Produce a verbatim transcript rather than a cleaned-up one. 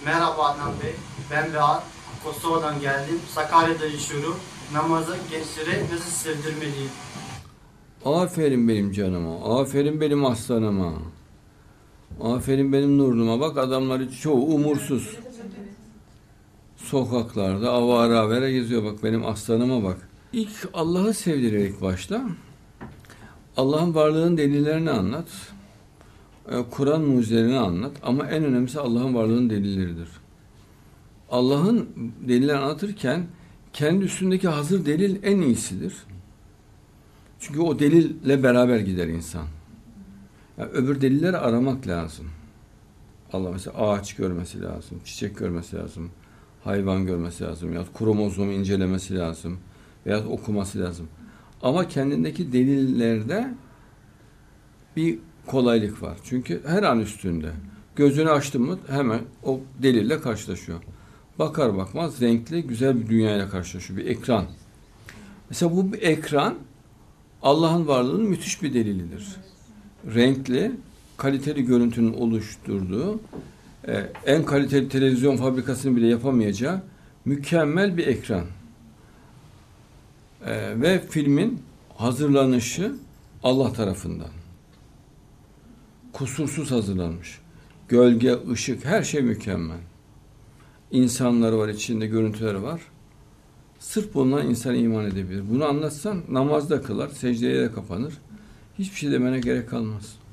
Merhaba Adnan Bey, ben Behat. Kosova'dan geldim. Sakarya'da yaşıyorum. Namazı gençlere nasıl sevdirmeliyim? Aferin benim canıma, aferin benim aslanıma, aferin benim nurluma. Bak adamları çoğu umursuz. Sokaklarda avara avara geziyor. Bak benim aslanıma bak. İlk Allah'ı sevdirerek başla. Allah'ın varlığının delillerini anlat. E, Kur'an mucizelerini anlat. Ama en önemlisi Allah'ın varlığının delilleridir. Allah'ın delillerini anlatırken kendi üstündeki hazır delil en iyisidir. Çünkü o delille beraber gider insan. Yani öbür delilleri aramak lazım. Allah mesela ağaç görmesi lazım, çiçek görmesi lazım, hayvan görmesi lazım, ya kromozomu incelemesi lazım veya okuması lazım. Ama kendindeki delillerde bir kolaylık var. Çünkü her an üstünde. Gözünü açtın mı hemen o delille karşılaşıyor. Bakar bakmaz renkli güzel bir dünyayla karşılaşıyor. Bir ekran. Mesela bu bir ekran Allah'ın varlığının müthiş bir delilidir. Renkli, kaliteli görüntünün oluşturduğu, e, en kaliteli televizyon fabrikasının bile yapamayacağı mükemmel bir ekran. E, ve filmin hazırlanışı Allah tarafından. Kusursuz hazırlanmış. Gölge, ışık, her şey mükemmel. İnsanları var, içinde görüntüleri var. Sırf bundan insan iman edebilir. Bunu anlatsan namazda kılar, secdeye de kapanır. Hiçbir şey demene gerek kalmaz.